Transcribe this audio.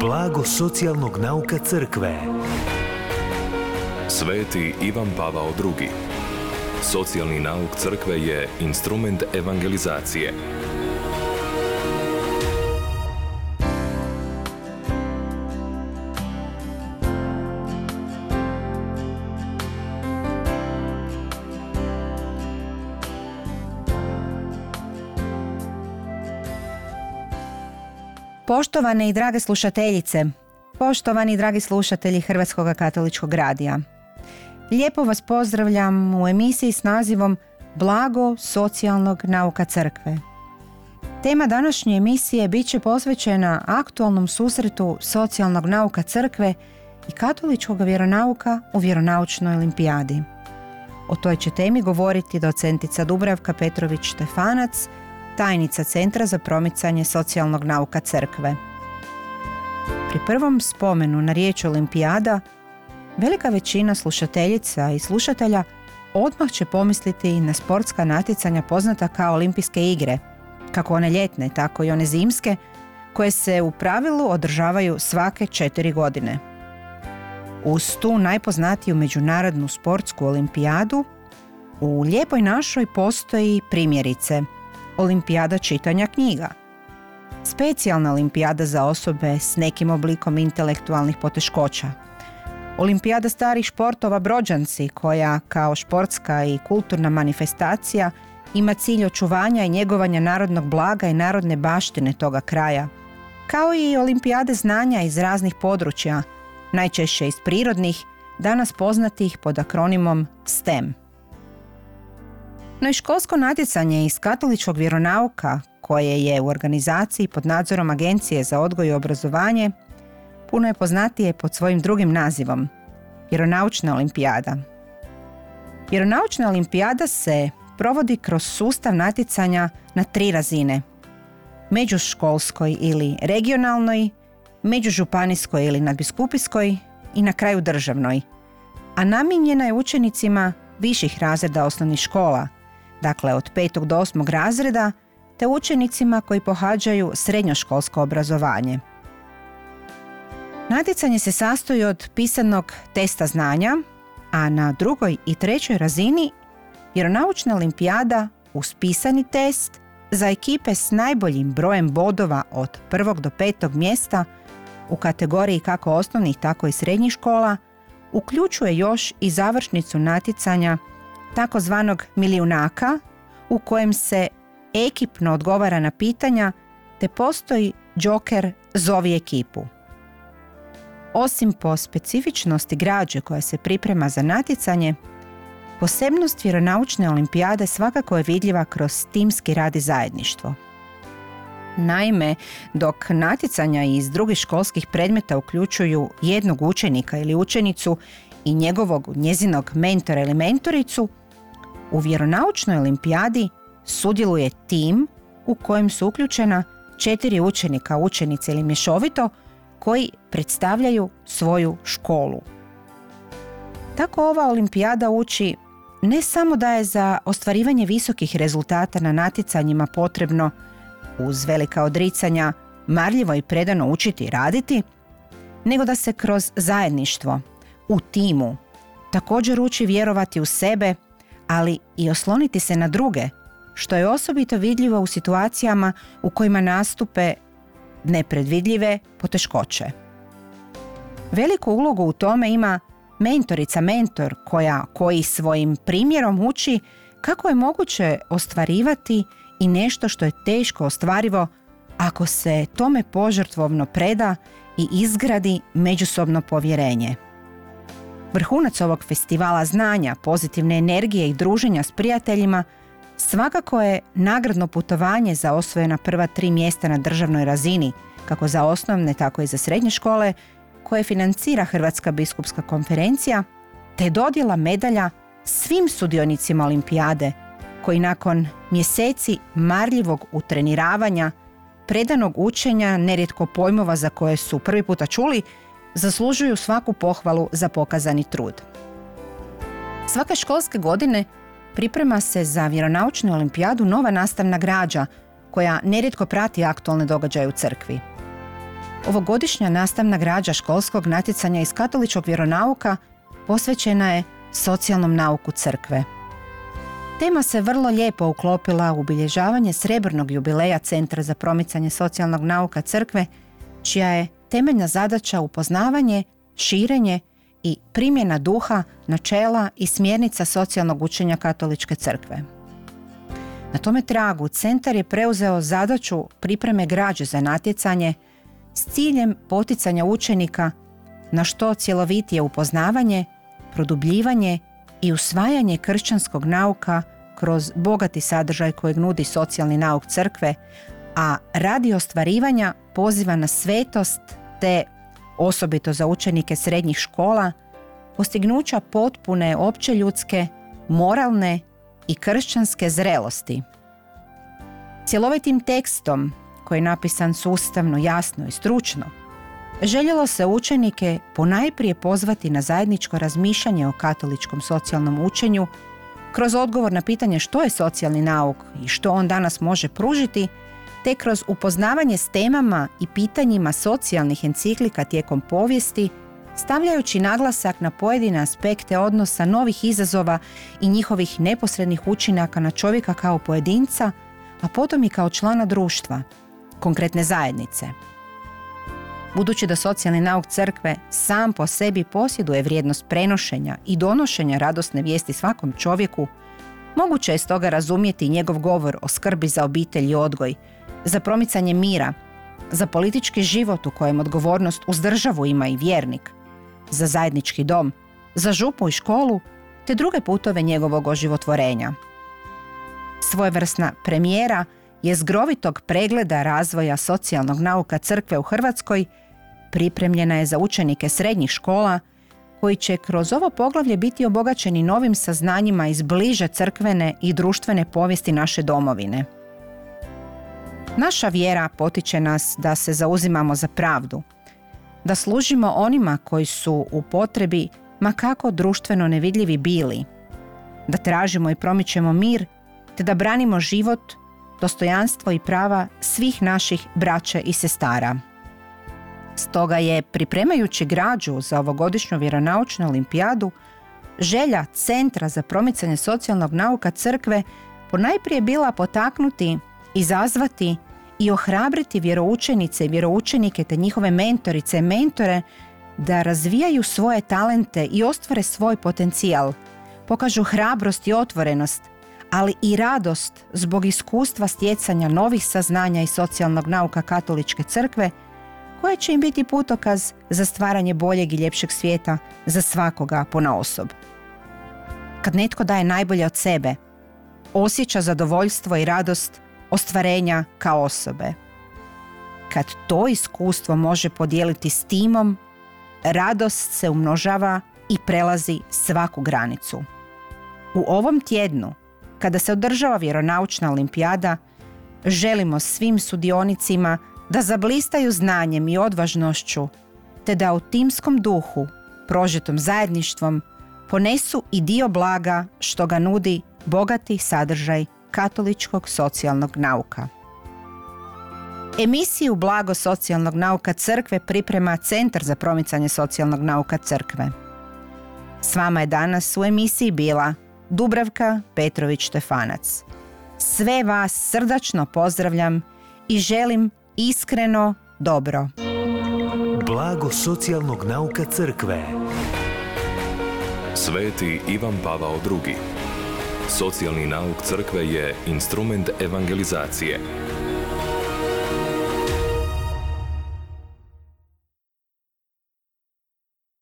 Blago socijalnog nauka crkve. Sveti Ivan Pavao II. Socijalni nauk crkve je instrument evangelizacije. Poštovane i drage slušateljice, poštovani i dragi slušatelji Hrvatskog katoličkog radija. Lijepo vas pozdravljam u emisiji s nazivom Blago socijalnog nauka crkve. Tema današnje emisije bit će posvećena aktualnom susretu socijalnog nauka crkve i katoličkog vjeronauka u vjeronaučnoj olimpijadi. O toj će temi govoriti docentica Dubravka Petrović-Štefanac, tajnica Centra za promicanje socijalnog nauka crkve. Pri prvom spomenu na riječ olimpijada, velika većina slušateljica i slušatelja odmah će pomisliti na sportska natjecanja poznata kao olimpijske igre, kako one ljetne, tako i one zimske, koje se u pravilu održavaju svake 4 godine. Uz tu najpoznatiju međunarodnu sportsku olimpijadu, u Lijepoj našoj postoji primjerice Olimpijada čitanja knjiga, specijalna olimpijada za osobe s nekim oblikom intelektualnih poteškoća, Olimpijada starih športova Brođanci, koja kao športska i kulturna manifestacija ima cilj očuvanja i njegovanja narodnog blaga i narodne baštine toga kraja, kao i Olimpijade znanja iz raznih područja, najčešće iz prirodnih, danas poznatih pod akronimom STEM. No i školsko natjecanje iz katoličkog vjeronauka, koje je u organizaciji pod nadzorom Agencije za odgoj i obrazovanje, puno je poznatije pod svojim drugim nazivom, vjeronaučna olimpijada. Vjeronaučna olimpijada se provodi kroz sustav natjecanja na 3 razine: međuškolskoj ili regionalnoj, međužupanijskoj ili nadbiskupijskoj i na kraju državnoj, a namijenjena je učenicima viših razreda osnovnih škola, dakle od 5. do 8. razreda, te učenicima koji pohađaju srednjoškolsko obrazovanje. Natjecanje se sastoji od pisanog testa znanja, a na 2. i 3. razini vjeronaučna olimpijada uz pisani test za ekipe s najboljim brojem bodova od 1. do 5. mjesta u kategoriji kako osnovnih tako i srednjih škola uključuje još i završnicu natjecanja takozvanog milijunaka, u kojem se ekipno odgovara na pitanja te postoji džoker zovi ekipu. Osim po specifičnosti građe koja se priprema za natjecanje, posebnost vjeronaučne olimpijade svakako je vidljiva kroz timski rad i zajedništvo. Naime, dok natjecanja iz drugih školskih predmeta uključuju jednog učenika ili učenicu i njezinog mentora ili mentoricu, u vjeronaučnoj olimpijadi sudjeluje tim u kojem su uključena 4 učenika, učenice ili mješovito, koji predstavljaju svoju školu. Tako ova olimpijada uči ne samo da je za ostvarivanje visokih rezultata na natjecanjima potrebno, uz velika odricanja, marljivo i predano učiti i raditi, nego da se kroz zajedništvo, u timu, također uči vjerovati u sebe, ali i osloniti se na druge, što je osobito vidljivo u situacijama u kojima nastupe nepredvidljive poteškoće. Veliku ulogu u tome ima mentor koji svojim primjerom uči kako je moguće ostvarivati i nešto što je teško ostvarivo ako se tome požrtvovno preda i izgradi međusobno povjerenje. Vrhunac ovog festivala znanja, pozitivne energije i druženja s prijateljima svakako je nagradno putovanje za osvojena prva 3 mjesta na državnoj razini, kako za osnovne, tako i za srednje škole, koje financira Hrvatska biskupska konferencija, te dodjela medalja svim sudionicima olimpijade, koji nakon mjeseci marljivog utreniravanja, predanog učenja, nerijetko pojmova za koje su prvi puta čuli, zaslužuju svaku pohvalu za pokazani trud. Svake školske godine priprema se za vjeronaučnu olimpijadu nova nastavna građa koja nerijetko prati aktualne događaje u crkvi. ovogodišnja nastavna građa školskog natjecanja iz katoličkog vjeronauka posvećena je socijalnom nauku crkve. Tema se vrlo lijepo uklopila u obilježavanje srebrnog jubileja Centra za promicanje socijalnog nauka crkve, čija je temeljna zadaća upoznavanje, širenje i primjena duha, načela i smjernica socijalnog učenja katoličke crkve. Na tome tragu centar je preuzeo zadaću pripreme građe za natjecanje s ciljem poticanja učenika na što cjelovitije upoznavanje, produbljivanje i usvajanje kršćanskog nauka kroz bogati sadržaj kojeg nudi socijalni nauk crkve, a radi ostvarivanja poziva na svetost te, osobito za učenike srednjih škola, postignuća potpune općeljudske, moralne i kršćanske zrelosti. Cjelovitim tekstom, koji je napisan sustavno, jasno i stručno, željelo se učenike ponajprije pozvati na zajedničko razmišljanje o katoličkom socijalnom učenju kroz odgovor na pitanje što je socijalni nauk i što on danas može pružiti, te kroz upoznavanje s temama i pitanjima socijalnih enciklika tijekom povijesti, stavljajući naglasak na pojedine aspekte odnosa novih izazova i njihovih neposrednih učinaka na čovjeka kao pojedinca, a potom i kao člana društva, konkretne zajednice. Budući da socijalni nauk crkve sam po sebi posjeduje vrijednost prenošenja i donošenja radosne vijesti svakom čovjeku, moguće je stoga razumjeti njegov govor o skrbi za obitelj i odgoj, za promicanje mira, za politički život u kojem odgovornost uz državu ima i vjernik, za zajednički dom, za župu i školu, te druge putove njegovog oživotvorenja. Svojevrsna premijera jezgrovitog pregleda razvoja socijalnog nauka crkve u Hrvatskoj pripremljena je za učenike srednjih škola koji će kroz ovo poglavlje biti obogaćeni novim saznanjima iz bliže crkvene i društvene povijesti naše domovine. Naša vjera potiče nas da se zauzimamo za pravdu, da služimo onima koji su u potrebi ma kako društveno nevidljivi bili, da tražimo i promičemo mir, te da branimo život, dostojanstvo i prava svih naših braće i sestara. Stoga je, pripremajući građu za ovogodišnju vjeronaučnu olimpijadu, želja Centra za promicanje socijalnog nauka crkve ponajprije bila potaknuti, izazvati i ohrabriti vjeroučenice i vjeroučenike te njihove mentorice i mentore da razvijaju svoje talente i ostvare svoj potencijal, pokažu hrabrost i otvorenost, ali i radost zbog iskustva stjecanja novih saznanja i socijalnog nauka katoličke crkve, koje će im biti putokaz za stvaranje boljeg i ljepšeg svijeta za svakoga ponaosob. Kad netko daje najbolje od sebe, osjeća zadovoljstvo i radost ostvarenja kao osobe. Kad to iskustvo može podijeliti s timom, radost se umnožava i prelazi svaku granicu. U ovom tjednu, kada se održava vjeronaučna olimpijada, želimo svim sudionicima da zablistaju znanjem i odvažnošću, te da u timskom duhu, prožetom zajedništvom, ponesu i dio blaga što ga nudi bogati sadržaj katoličkog socijalnog nauka. Emisiju Blago socijalnog nauka crkve priprema Centar za promicanje socijalnog nauka crkve. S vama je danas u emisiji bila Dubravka Petrović-Štefanac. Sve vas srdačno pozdravljam i želim iskreno dobro. Blago socijalnog nauka crkve. Sveti Ivan Pavao II. Socijalni nauk crkve je instrument evangelizacije.